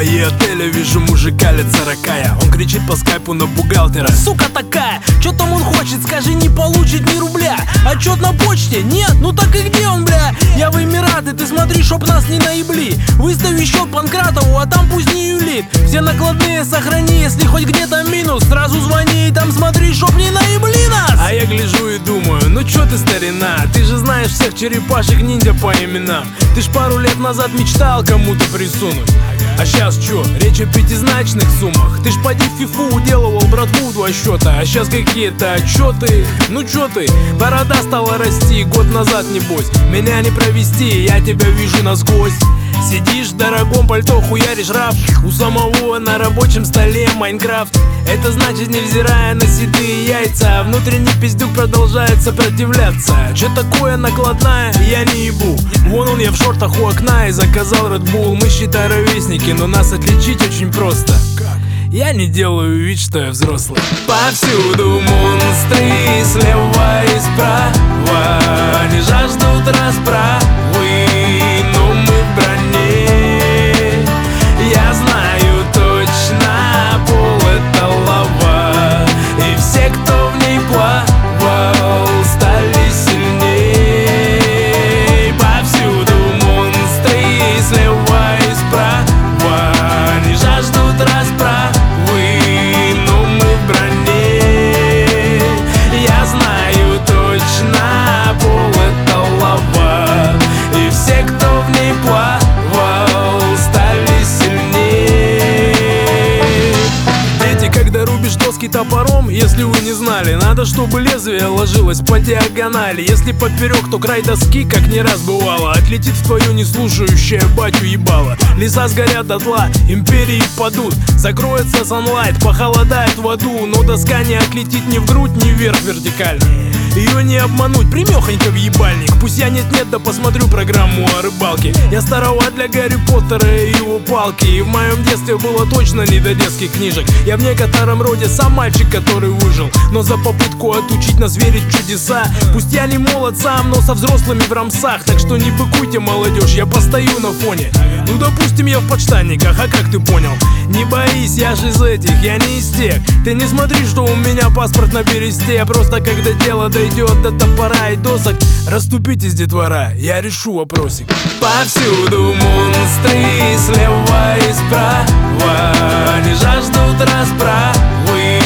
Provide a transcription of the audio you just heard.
фойе отеля вижу мужика лет 40. Он кричит по скайпу на бухгалтера: сука такая, чё там он хочет, скажи, не получит ни рубля. Отчет на почте? Нет? Ну так и где он, бля? Я в Эмираты, ты смотри, чтоб нас не наебли. Выстави счет Панкратову, а там пусть не юлит. Все накладные сохрани, если хоть где-то минус, сразу звони и там смотри, чтоб не наебли нас. А я гляжу и думаю: ну чё ты, старина, ты же знаешь всех черепашек ниндзя по именам. Ты ж пару лет назад мечтал кому-то присунуть. А сейчас чё? Речь о пятизначных суммах. Ты ж поди в фифу уделывал братву в 2 счета. А сейчас какие-то отчеты. Ну чё ты? Борода стала расти год назад, небось. Меня не провести, я тебя вижу насквозь. Сидишь в дорогом пальто, хуяришь раф. У самого на рабочем столе Майнкрафт. Это значит, невзирая на седые яйца, внутренний пиздюк продолжает сопротивляться. Чё такое накладная? Я не ебу. Вон он, я в шортах у окна и заказал Red Bull. Мы считай ровесники, но нас отличить очень просто. Я не делаю вид, что я взрослый. Повсюду монстры, слева и справа. Они жаждут расправы, но мы в броне. Я знаю точно, пол это лава, и все, кто в ней плавал, стали сильней. Повсюду монстры, слева и справа. Они жаждут расправы, но мы в броне. Я знаю точно, пол это лава, и все, кто в ней плавал, стали сильнее. Дети, когда рубишь доски топором, если вы не знали, надо, чтобы лезвие ложилось по диагонали. Если поперек, то край доски, как не раз бывало, отлетит в твою неслушающее батю ебало. Леса сгорят дотла, империи падут, закроется sunlight, похолодает в аду. Но доска не отлетит ни в грудь, ни вверх вертикально. Ее не обмануть, примехонько в ебальник. Пусть я нет-нет, да посмотрю программу о рыбалке. Я староват для Гарри Поттера и его палки. И в моем детстве было точно не до детских книжек. Я в некотором роде сам мальчик, который выжил. Но за попытку отучить нас верить в чудеса. Пусть я не молод сам, но со взрослыми в рамсах. Так что не быкуйте, молодежь, я постою на фоне. Ну допустим, я в подштанниках, а как ты понял? Не боись, я же из этих, я не из тех. Ты не смотри, что у меня паспорт на бересте. Просто когда дело дойдет до топора и досок, расступитесь, детвора, я решу вопросик. Повсюду монстры, слева и справа. Они жаждут расправы,